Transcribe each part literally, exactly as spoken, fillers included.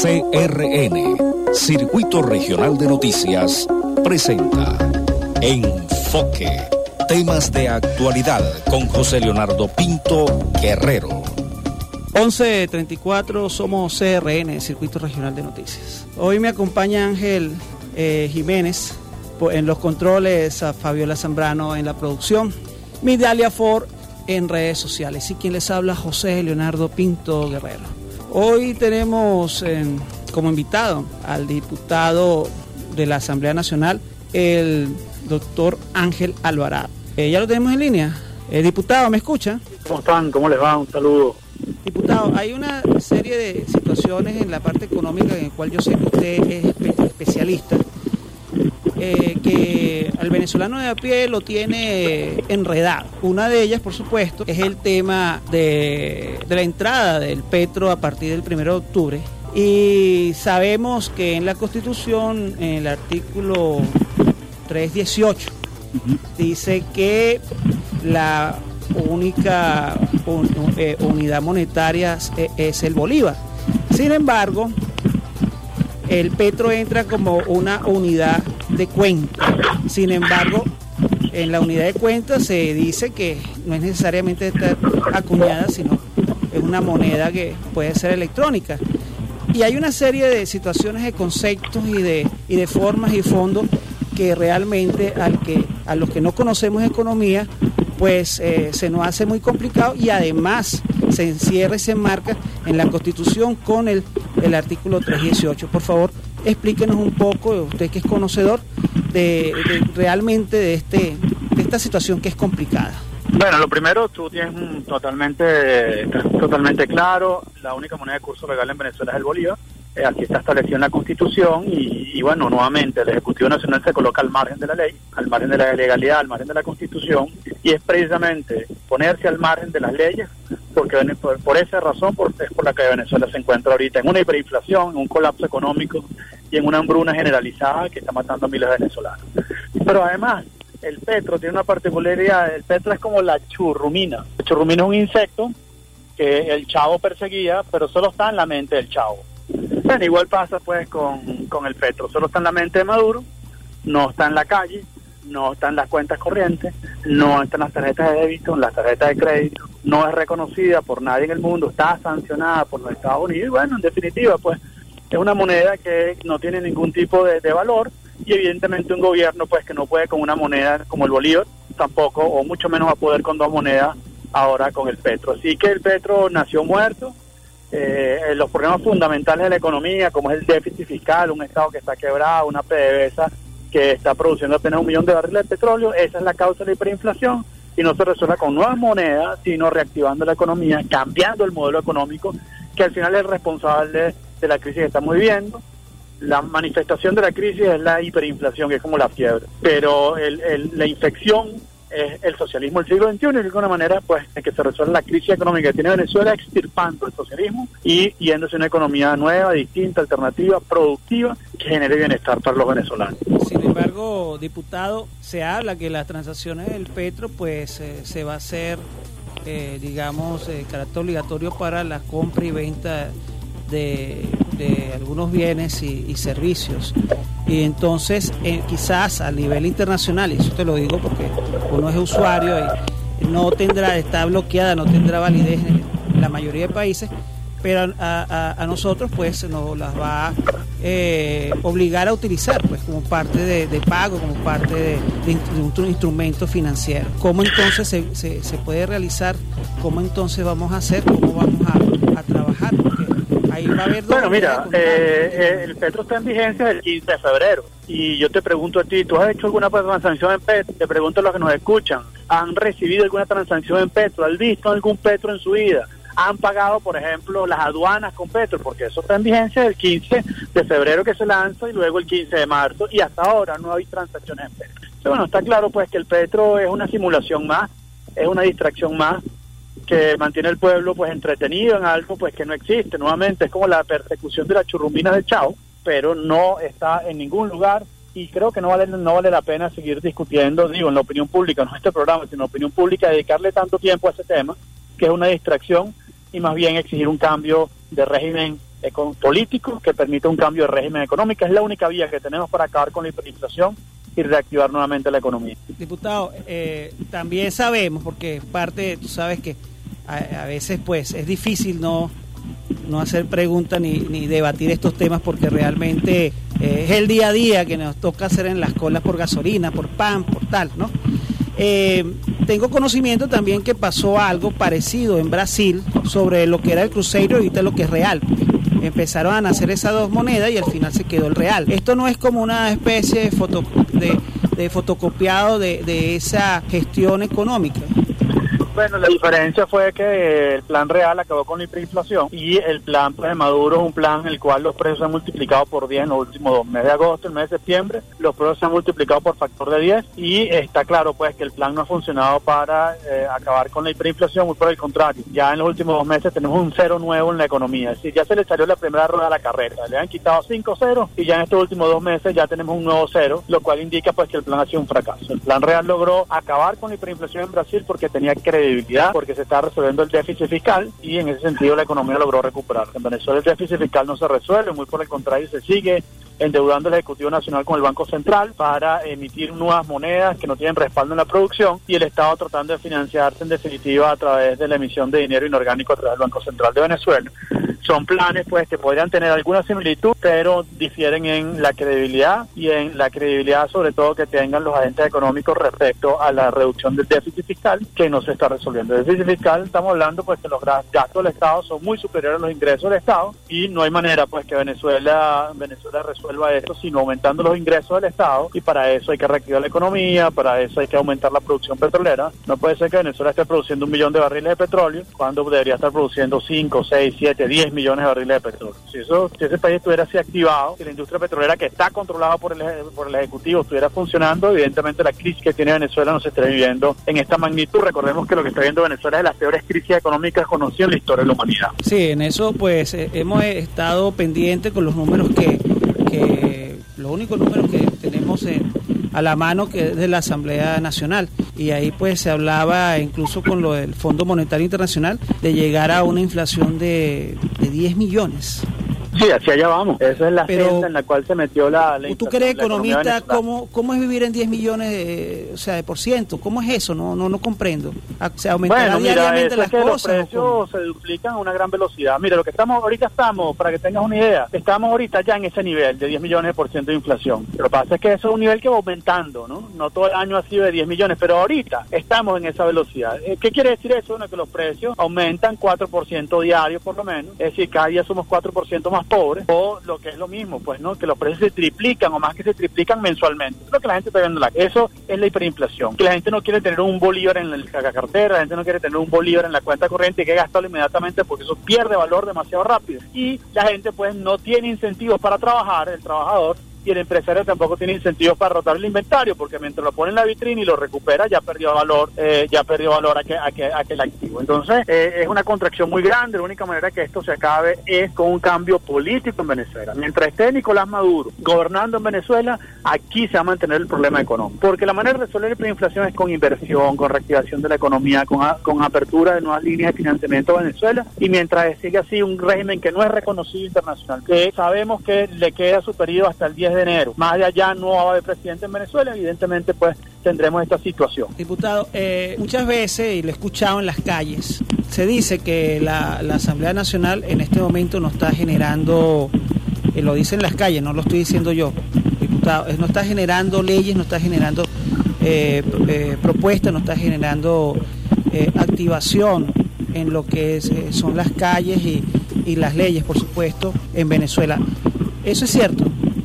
C R N, Circuito Regional de Noticias, presenta Enfoque. Temas de actualidad con José Leonardo Pinto Guerrero. once treinta y cuatro, somos C R N, Circuito Regional de Noticias. Hoy me acompaña Ángel eh, Jiménez en los controles, a Fabiola Zambrano en la producción, Midalia Ford en redes sociales y quien les habla, José Leonardo Pinto Guerrero. Hoy tenemos eh, como invitado al diputado de la Asamblea Nacional, el doctor Ángel Alvarado. Eh, ya lo tenemos en línea. Eh, diputado, ¿me escucha? ¿Cómo están? ¿Cómo les va? Un saludo. Diputado, hay una serie de situaciones en la parte económica en la cual yo sé que usted es espe- especialista, eh, que al venezolano de a pie lo tiene enredado. Una de ellas, por supuesto, es el tema de, de la entrada del petro a partir del primero de octubre. Y sabemos que en la Constitución, en el artículo trescientos dieciocho, uh-huh, dice que la única un, eh, unidad monetaria es, es el bolívar. Sin embargo, el petro entra como una unidad de cuenta. Sin embargo, en la unidad de cuenta se dice que no es necesariamente estar acuñada, sino es una moneda que puede ser electrónica. Y hay una serie de situaciones, de conceptos y de, y de formas y fondos que realmente al que, a los que no conocemos economía, pues eh, se nos hace muy complicado, y además se encierra y se enmarca en la Constitución con el, el artículo trescientos dieciocho. Por favor, explíquenos un poco, usted que es conocedor, de, de realmente de, este, de esta situación que es complicada. Bueno, lo primero, tú tienes totalmente, totalmente claro, la única moneda de curso legal en Venezuela es el bolívar. Eh, aquí está establecido en la Constitución y, y bueno, nuevamente el Ejecutivo Nacional se coloca al margen de la ley, al margen de la legalidad, al margen de la Constitución, y es precisamente ponerse al margen de las leyes, porque por, por esa razón por, es por la que Venezuela se encuentra ahorita en una hiperinflación, en un colapso económico y en una hambruna generalizada que está matando a miles de venezolanos. Pero además, el petro tiene una particularidad. El petro es como la churrumina. La churrumina es un insecto que el chavo perseguía, pero solo está en la mente del chavo. Bueno, igual pasa pues con, con el petro, solo está en la mente de Maduro, no está en la calle, no está en las cuentas corrientes, no está en las tarjetas de débito, en las tarjetas de crédito, no es reconocida por nadie en el mundo, está sancionada por los Estados Unidos, y bueno, en definitiva pues es una moneda que no tiene ningún tipo de, de valor, y evidentemente un gobierno pues que no puede con una moneda como el bolívar, tampoco, o mucho menos va a poder con dos monedas ahora con el petro. Así que el petro nació muerto. Eh, los problemas fundamentales de la economía, como es el déficit fiscal, un Estado que está quebrado, una PDVSA que está produciendo apenas un millón de barriles de petróleo, esa es la causa de la hiperinflación, y no se resuelve con nuevas monedas, sino reactivando la economía, cambiando el modelo económico, que al final es el responsable de la crisis que estamos viviendo. La manifestación de la crisis es la hiperinflación, que es como la fiebre, pero el, el, la infección es el socialismo del siglo veintiuno, y de alguna manera pues es que se resuelve la crisis económica que tiene Venezuela, extirpando el socialismo y yéndose a una economía nueva, distinta, alternativa, productiva, que genere bienestar para los venezolanos. Sin embargo, diputado, se habla que las transacciones del petro pues eh, se va a hacer, eh, digamos, eh, carácter obligatorio para la compra y venta de, de algunos bienes y, y servicios. Y entonces, eh, quizás a nivel internacional, y eso te lo digo porque uno es usuario y no tendrá, está bloqueada, no tendrá validez en la mayoría de países, pero a, a, a nosotros pues nos las va a eh, obligar a utilizar pues como parte de, de pago, como parte de, de, de un instrumento financiero. ¿Cómo entonces se, se, se puede realizar? ¿Cómo entonces vamos a hacer? ¿Cómo vamos a, a trabajar? Porque ahí va a haber... Bueno, mira, eh, eh, el petro está en vigencia del quince de febrero, y yo te pregunto a ti, ¿tú has hecho alguna transacción en petro? Te pregunto a los que nos escuchan, ¿han recibido alguna transacción en petro? ¿Han visto algún petro en su vida? ¿Han pagado, por ejemplo, las aduanas con petro? Porque eso está en vigencia del quince de febrero que se lanza, y luego el quince de marzo, y hasta ahora no hay transacciones en petro. Entonces, bueno, está claro pues que el petro es una simulación más, es una distracción más, que mantiene al pueblo pues entretenido en algo pues que no existe. Nuevamente es como la persecución de la churrumina del Chao, pero no está en ningún lugar, y creo que no vale no vale la pena seguir discutiendo, digo, en la opinión pública, no en este programa, sino en la opinión pública, dedicarle tanto tiempo a ese tema, que es una distracción, y más bien exigir un cambio de régimen econ- político que permita un cambio de régimen económico. Es la única vía que tenemos para acabar con la hiperinflación y reactivar nuevamente la economía. Diputado, eh, también sabemos, porque parte, tú sabes que a, a veces pues es difícil no, no hacer preguntas ni, ni debatir estos temas porque realmente eh, es el día a día que nos toca hacer en las colas por gasolina, por pan, por tal, ¿no? Eh, tengo conocimiento también que pasó algo parecido en Brasil sobre lo que era el cruzeiro y ahorita lo que es real. Empezaron a nacer esas dos monedas y al final se quedó el real. Esto no es como una especie de, foto, de, de fotocopiado de, de esa gestión económica. Bueno, la diferencia fue que el plan real acabó con la hiperinflación y el plan pues, de Maduro es un plan en el cual los precios se han multiplicado por diez en los últimos dos meses de agosto, el mes de septiembre, los precios se han multiplicado por factor de diez y está claro pues que el plan no ha funcionado para eh, acabar con la hiperinflación, muy por el contrario. Ya en los últimos dos meses tenemos un cero nuevo en la economía, es decir, ya se le salió la primera rueda a la carrera, le han quitado cinco ceros y ya en estos últimos dos meses ya tenemos un nuevo cero, lo cual indica pues que el plan ha sido un fracaso. El plan real logró acabar con la hiperinflación en Brasil porque tenía credibilidad, porque se está resolviendo el déficit fiscal y en ese sentido la economía logró recuperar. En Venezuela el déficit fiscal no se resuelve, muy por el contrario se sigue endeudando el Ejecutivo Nacional con el Banco Central para emitir nuevas monedas que no tienen respaldo en la producción y el Estado tratando de financiarse en definitiva a través de la emisión de dinero inorgánico a través del Banco Central de Venezuela. Son planes pues que podrían tener alguna similitud, pero difieren en la credibilidad y en la credibilidad sobre todo que tengan los agentes económicos respecto a la reducción del déficit fiscal que no se está resolviendo. El déficit fiscal, estamos hablando pues que los gastos del Estado son muy superiores a los ingresos del Estado y no hay manera pues que Venezuela Venezuela resuelva esto sino aumentando los ingresos del Estado y para eso hay que reactivar la economía, para eso hay que aumentar la producción petrolera. No puede ser que Venezuela esté produciendo un millón de barriles de petróleo cuando debería estar produciendo cinco, seis, siete, diez millones de barriles de petróleo. Si eso, si ese país estuviera así activado, si la industria petrolera que está controlada por el, por el Ejecutivo estuviera funcionando, evidentemente la crisis que tiene Venezuela no se estaría viviendo en esta magnitud. Recordemos que lo que está viendo Venezuela es de las peores crisis económicas conocidas en la historia de la humanidad. Sí, en eso pues eh, hemos estado pendientes con los números que, que los únicos números que tenemos en, a la mano que es de la Asamblea Nacional y ahí pues se hablaba incluso con lo del Fondo Monetario Internacional de llegar a una inflación de, de diez millones. Sí, hacia allá vamos. Esa es la Pero, senda en la cual se metió la, la ¿tú crees, economista, cómo, cómo es vivir en diez millones de, o sea, de por ciento? ¿Cómo es eso? No no no comprendo. ¿Se aumentará bueno, mira, diariamente las es que cosas? Los precios se duplican a una gran velocidad. Mira, lo que estamos ahorita estamos, para que tengas una idea, estamos ahorita ya en ese nivel de diez millones de por ciento de inflación. Lo que pasa es que eso es un nivel que va aumentando, ¿no? No todo el año ha sido de diez millones, pero ahorita estamos en esa velocidad. ¿Qué quiere decir eso? Bueno, que los precios aumentan cuatro por ciento diario por lo menos. Es decir, cada día somos cuatro por ciento más pobres, o lo que es lo mismo, pues, ¿no? Que los precios se triplican o más que se triplican mensualmente. Eso es lo que la gente está viendo. La... Eso es la hiperinflación. Que la gente no quiere tener un bolívar en la cartera, la gente no quiere tener un bolívar en la cuenta corriente y que gastarlo inmediatamente porque eso pierde valor demasiado rápido. Y la gente, pues, no tiene incentivos para trabajar, el trabajador, y el empresario tampoco tiene incentivos para rotar el inventario, porque mientras lo pone en la vitrina y lo recupera, ya perdió valor, eh, ya perdió valor a que, a que, a aquel activo. Entonces, eh, es una contracción muy grande. La única manera que esto se acabe es con un cambio político en Venezuela. Mientras esté Nicolás Maduro gobernando en Venezuela, aquí se va a mantener el problema económico. Porque la manera de resolver la inflación es con inversión, con reactivación de la economía, con, a, con apertura de nuevas líneas de financiamiento a Venezuela, y mientras sigue así un régimen que no es reconocido internacional, que sabemos que le queda su periodo hasta el diez de enero. Más de allá no va a haber presidente en Venezuela, evidentemente pues tendremos esta situación. Diputado, eh, muchas veces, y lo he escuchado en las calles, se dice que la, la Asamblea Nacional en este momento no está generando, eh, lo dicen las calles, no lo estoy diciendo yo, diputado, no está generando leyes, no está generando eh, eh, propuestas, no está generando eh, activación en lo que es, eh, son las calles y, y las leyes, por supuesto, en Venezuela. ¿Eso es cierto?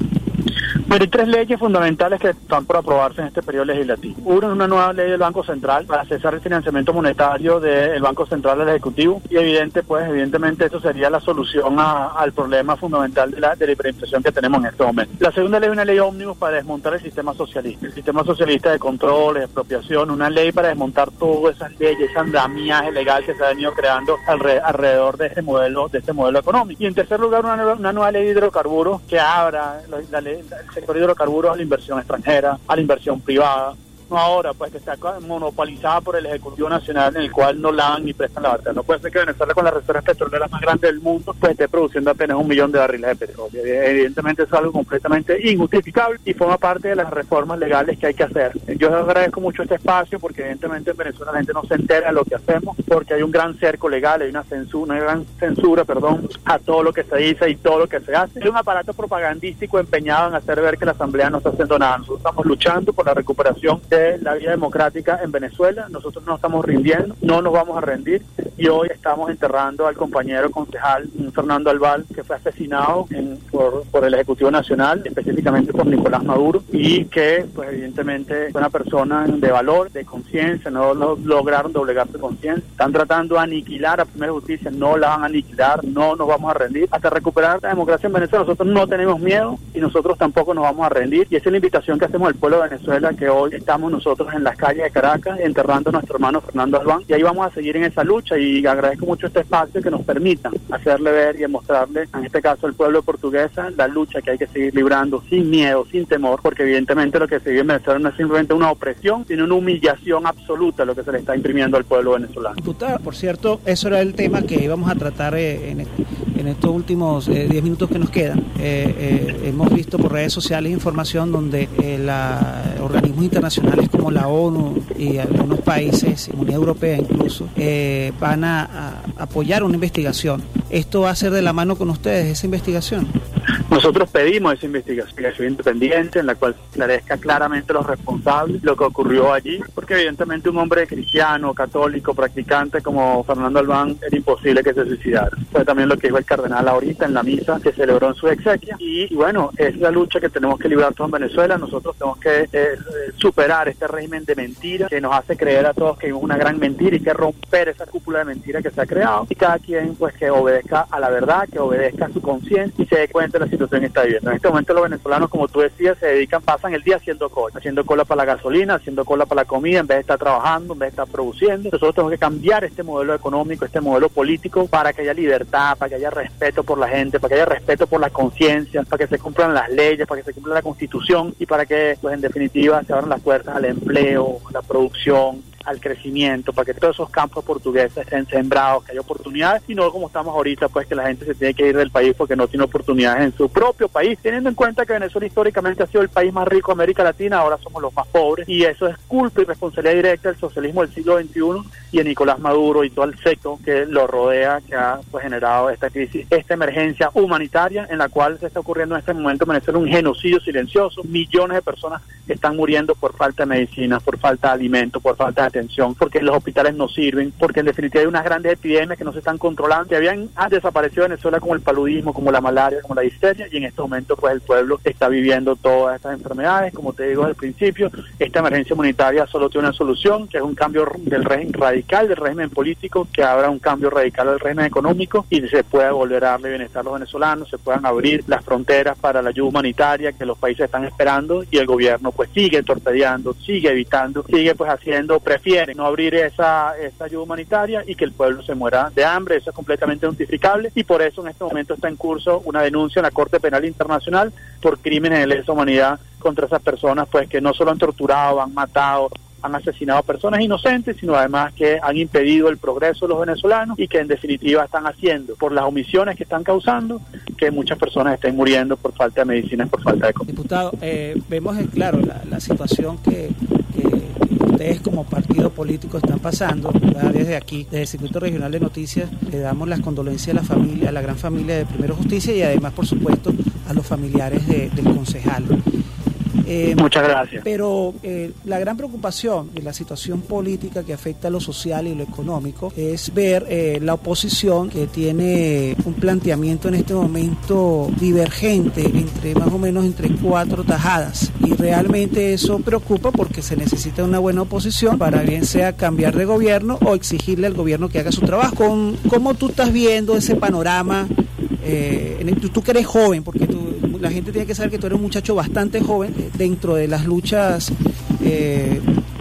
Pero hay tres leyes fundamentales que están por aprobarse en este periodo legislativo. Uno es una nueva ley del Banco Central para cesar el financiamiento monetario del Banco Central del Ejecutivo y evidente, pues, evidentemente eso sería la solución a, al problema fundamental de la, de la hiperinflación que tenemos en este momento. La segunda ley es una ley ómnibus para desmontar el sistema socialista, el sistema socialista de controles, de expropiación, una ley para desmontar todas esas leyes, ese andamiaje legal que se ha venido creando alre, alrededor de este modelo, de este modelo económico. Y en tercer lugar, una, nueva, una nueva ley de hidrocarburos que abra la, la ley, la, el sector de hidrocarburos a la inversión extranjera, a la inversión privada, no ahora, pues que está monopolizada por el Ejecutivo Nacional, en el cual no lavan ni prestan la barca. No puede ser que Venezuela, con las reservas petroleras más grandes del mundo, pues esté produciendo apenas un millón de barriles de petróleo. Evidentemente eso es algo completamente injustificable y forma parte de las reformas legales que hay que hacer. Yo agradezco mucho este espacio porque evidentemente en Venezuela la gente no se entera de lo que hacemos, porque hay un gran cerco legal, hay una censura, una gran censura, perdón, a todo lo que se dice y todo lo que se hace. Hay un aparato propagandístico empeñado en hacer ver que la Asamblea no está haciendo nada. Nosotros estamos luchando por la recuperación de la vida democrática en Venezuela, nosotros no estamos rindiendo, no nos vamos a rendir, y hoy estamos enterrando al compañero concejal Fernando Albal, que fue asesinado en, por, por el Ejecutivo Nacional, específicamente por Nicolás Maduro, y que pues evidentemente fue una persona de valor, de conciencia, no, no lograron doblegar su conciencia, están tratando de aniquilar a Primera Justicia, no la van a aniquilar, no nos vamos a rendir, hasta recuperar la democracia en Venezuela. Nosotros no tenemos miedo y nosotros tampoco nos vamos a rendir, y esa es la invitación que hacemos al pueblo de Venezuela, que hoy estamos nosotros en las calles de Caracas enterrando a nuestro hermano Fernando Albán, y ahí vamos a seguir en esa lucha, y agradezco mucho este espacio que nos permita hacerle ver y mostrarle, en este caso al pueblo portuguesa, la lucha que hay que seguir librando sin miedo, sin temor, porque evidentemente lo que se vive en Venezuela no es simplemente una opresión, sino una humillación absoluta lo que se le está imprimiendo al pueblo venezolano. Diputada, por cierto, eso era el tema que íbamos a tratar eh, en, en estos últimos diez eh, minutos que nos quedan. Eh, eh, hemos visto por redes sociales información donde eh, la, organismos internacionales como la ONU y algunos países, Unión Europea incluso, eh, van a, a apoyar una investigación. ¿Esto va a ser de la mano con ustedes, esa investigación? Nosotros pedimos esa investigación independiente en la cual se esclarezca claramente los responsables, lo que ocurrió allí, porque evidentemente un hombre cristiano, católico, practicante como Fernando Albán era imposible que se suicidara. Fue también lo que dijo el cardenal ahorita en la misa que celebró en su exequia, y, y bueno, es la lucha que tenemos que librar todos en Venezuela. Nosotros tenemos que eh, superar este régimen de mentira que nos hace creer a todos que es una gran mentira, y que romper esa cúpula de mentira que se ha creado, y cada quien pues que obedezca a la verdad, que obedezca a su conciencia y se dé cuenta de la situación que está viviendo. En este momento los venezolanos, como tú decías, se dedican, pasan el día haciendo cola, haciendo cola para la gasolina, haciendo cola para la comida, en vez de estar trabajando, en vez de estar produciendo. Nosotros tenemos que cambiar este modelo económico, este modelo político, para que haya libertad, para que haya respeto por la gente, para que haya respeto por la conciencia, para que se cumplan las leyes, para que se cumpla la Constitución, y para que, pues en definitiva, se abran las puertas al empleo, a la producción, al crecimiento, para que todos esos campos portugueses estén sembrados, que haya oportunidades, y no como estamos ahorita, pues que la gente se tiene que ir del país porque no tiene oportunidades en su propio país, teniendo en cuenta que Venezuela históricamente ha sido el país más rico de América Latina, ahora somos los más pobres, y eso es culpa y responsabilidad directa del socialismo del siglo veintiuno y de Nicolás Maduro y todo el sector que lo rodea, que ha pues generado esta crisis, esta emergencia humanitaria en la cual se está ocurriendo en este momento en Venezuela un genocidio silencioso. Millones de personas están muriendo por falta de medicinas, por falta de alimentos, por falta de atención, porque los hospitales no sirven, porque en definitiva hay unas grandes epidemias que no se están controlando, que habían han desaparecido en Venezuela, como el paludismo, como la malaria, como la difteria, y en este momento pues el pueblo está viviendo todas estas enfermedades. Como te digo al principio, esta emergencia humanitaria solo tiene una solución, que es un cambio del régimen radical, del régimen político, que habrá un cambio radical del régimen económico, y se pueda volver a darle bienestar a los venezolanos, se puedan abrir las fronteras para la ayuda humanitaria que los países están esperando, y el gobierno pues sigue torpedeando, sigue evitando, sigue pues haciendo, prefiere no abrir esa, esa ayuda humanitaria y que el pueblo se muera de hambre. Eso es completamente justificable, y por eso en este momento está en curso una denuncia en la Corte Penal Internacional por crímenes de lesa humanidad contra esas personas, pues que no solo han torturado, han matado, han asesinado a personas inocentes, sino además que han impedido el progreso de los venezolanos, y que en definitiva están haciendo, por las omisiones que están causando, que muchas personas estén muriendo por falta de medicinas, por falta de comida. Diputado, eh, vemos eh, claro la, la situación que, que ustedes como partido político están pasando, ¿verdad? Desde aquí, desde el Circuito Regional de Noticias, le damos las condolencias a la familia, a la gran familia de Primero Justicia, y además, por supuesto, a los familiares de, del concejal. Eh, Muchas gracias. Pero eh, la gran preocupación de la situación política que afecta a lo social y lo económico es ver eh, la oposición, que tiene un planteamiento en este momento divergente entre más o menos entre cuatro tajadas, y realmente eso preocupa porque se necesita una buena oposición para bien sea cambiar de gobierno o exigirle al gobierno que haga su trabajo. ¿Con, ¿Cómo tú estás viendo ese panorama? Eh, en el, tú, tú que eres joven, porque tú, la gente tiene que saber que tú eres un muchacho bastante joven, eh, dentro de las luchas eh,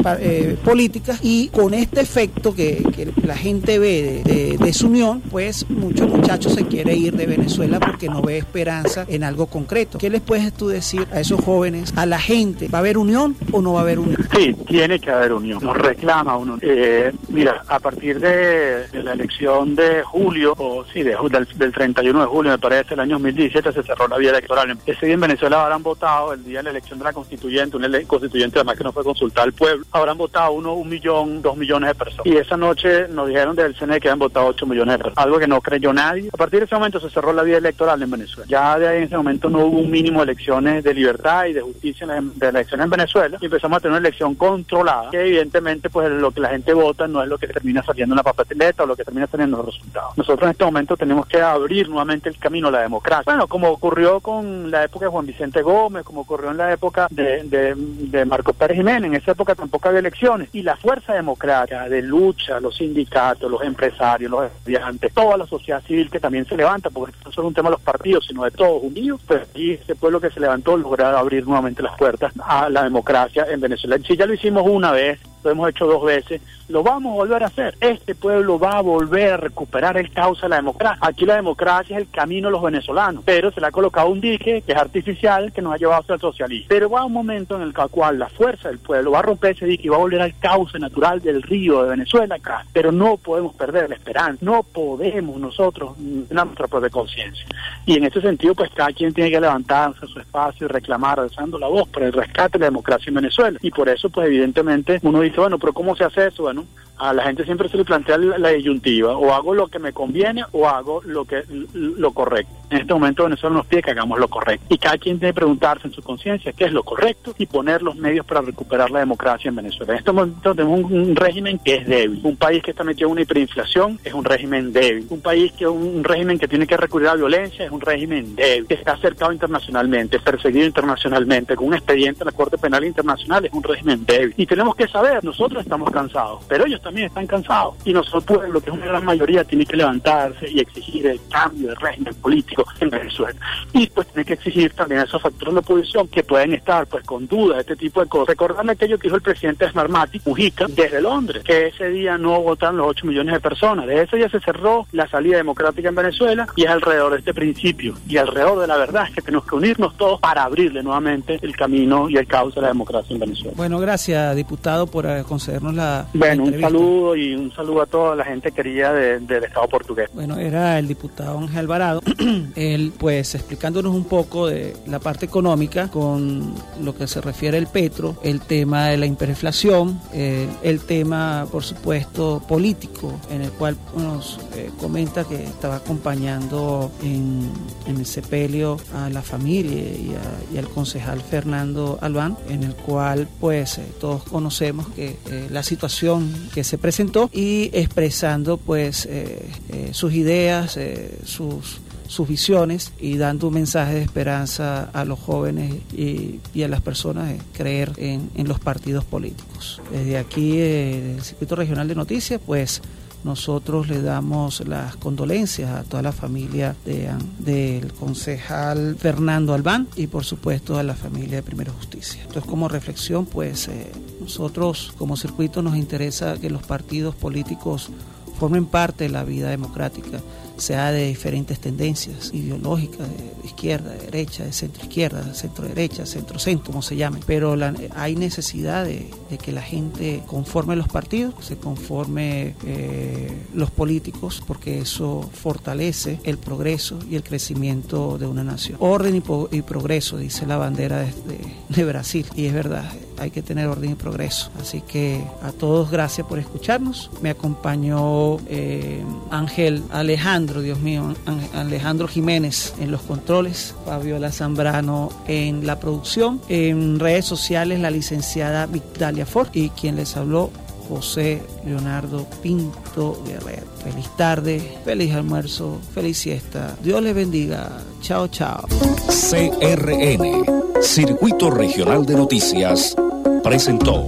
eh, políticas, y con este efecto que, que la gente ve de, de desunión, pues muchos muchachos se quieren ir de Venezuela porque no ve esperanza en algo concreto. ¿Qué les puedes tú decir a esos jóvenes, a la gente? ¿Va a haber unión o no va a haber unión? Sí, tiene que haber unión, nos reclama uno. Eh, mira, a partir de, de la elección de julio, o sí, de, del, del treinta y uno de julio, me parece, el año dos mil diecisiete, se cerró la vía electoral. Ese día en Venezuela habrán votado, el día de la elección de la constituyente, una ele- constituyente además que no fue consultada al pueblo, habrán votado uno, un millón, dos millones de personas. Y esa noche nos dijeron del C N E que habían votado ocho millones de personas, algo que no creyó nadie. A partir de ese momento se cerró la vía electoral en Venezuela. Ya de ahí en ese momento no hubo un mínimo de elecciones de libertad y de justicia en, de elecciones en Venezuela, y empezamos a tener una elección controlada, que evidentemente pues lo que la gente vota no es lo que termina saliendo en la papeleta o lo que termina teniendo los resultados. Nosotros en este momento tenemos que abrir nuevamente el camino a la democracia. Bueno, como ocurrió con la época de Juan Vicente Gómez, como ocurrió en la época de, de, de Marcos Pérez Jiménez, en esa época tampoco había elecciones, y la fuerza democrática de lucha, los sindicatos, los empresarios, los estudiantes, toda la sociedad civil que también se levanta, porque no solo un tema de los partidos, sino de todos unidos, pues y ese pueblo que se levantó logró abrir nuevamente las puertas a la democracia en Venezuela. Si ya lo hicimos una vez, lo hemos hecho dos veces, lo vamos a volver a hacer. Este pueblo va a volver a recuperar el cauce de la democracia. Aquí la democracia es el camino de los venezolanos, pero se le ha colocado un dique que es artificial, que nos ha llevado hacia el socialismo. Pero va un momento en el cual la fuerza del pueblo va a romper ese dique y va a volver al cauce natural del río de Venezuela acá. Pero no podemos perder la esperanza, no podemos nosotros tener nuestra propia conciencia. Y en ese sentido, pues cada quien tiene que levantarse a su espacio y reclamar, alzando la voz por el rescate de la democracia en Venezuela. Y por eso, pues evidentemente, uno dice, bueno, pero ¿cómo se hace eso? Bueno, a la gente siempre se le plantea la, la disyuntiva, o hago lo que me conviene o hago lo que lo correcto. En este momento Venezuela nos pide que hagamos lo correcto, y cada quien debe preguntarse en su conciencia qué es lo correcto y poner los medios para recuperar la democracia en Venezuela. En este momento tenemos un, un régimen que es débil, un país que está metido en una hiperinflación es un régimen débil, un país que un, un régimen que tiene que recurrir a la violencia es un régimen débil, que está acercado internacionalmente, perseguido internacionalmente, con un expediente en la Corte Penal Internacional es un régimen débil. Y tenemos que saber, nosotros estamos cansados, pero ellos también están cansados, y nosotros, lo que es una gran mayoría, tiene que levantarse y exigir el cambio de régimen político en Venezuela, y pues tiene que exigir también a esos factores de oposición que pueden estar pues con dudas, este tipo de cosas. Recordarle aquello que dijo el presidente Smartmatic, Mujica, desde Londres, que ese día no votaron los ocho millones de personas. Desde ese día se cerró la salida democrática en Venezuela, y es alrededor de este principio y alrededor de la verdad es que tenemos que unirnos todos para abrirle nuevamente el camino y el cauce de la democracia en Venezuela. Bueno, gracias, diputado, por concedernos la, bueno, la un saludo y un saludo a toda la gente querida de, del Estado portugués. Bueno, era el diputado Ángel Alvarado, él pues explicándonos un poco de la parte económica con lo que se refiere al petro, el tema de la hiperinflación, eh, el tema, por supuesto, político, en el cual nos eh, comenta que estaba acompañando en, en el sepelio a la familia y, a, y al concejal Fernando Albán, en el cual pues eh, todos conocemos que eh, la situación que se presentó, y expresando pues eh, eh, sus ideas, eh, sus sus visiones, y dando un mensaje de esperanza a los jóvenes y, y a las personas de creer en, en los partidos políticos. Desde aquí, eh, el Circuito Regional de Noticias, pues nosotros le damos las condolencias a toda la familia de, del concejal Fernando Albán, y por supuesto a la familia de Primera Justicia. Entonces, como reflexión, pues eh, nosotros como circuito nos interesa que los partidos políticos formen parte de la vida democrática, sea de diferentes tendencias ideológicas, de izquierda, de derecha, de centro izquierda, de centro derecha, centro centro, como se llame, pero la, hay necesidad de, de que la gente conforme los partidos, se conforme eh, los políticos, porque eso fortalece el progreso y el crecimiento de una nación. Orden y, po- y progreso, dice la bandera de, de, de Brasil, y es verdad, hay que tener orden y progreso. Así que a todos, gracias por escucharnos. Me acompañó eh, Ángel Alejandro, Dios mío, Alejandro Jiménez en los controles, Fabiola Zambrano en la producción, en redes sociales la licenciada Victalia Ford, y quien les habló, José Leonardo Pinto Guerrero. Feliz tarde, feliz almuerzo, feliz siesta. Dios les bendiga. Chao, chao. C R N, Circuito Regional de Noticias, presentó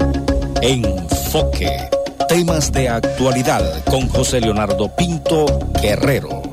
Enfoque. Temas de actualidad con José Leonardo Pinto Guerrero.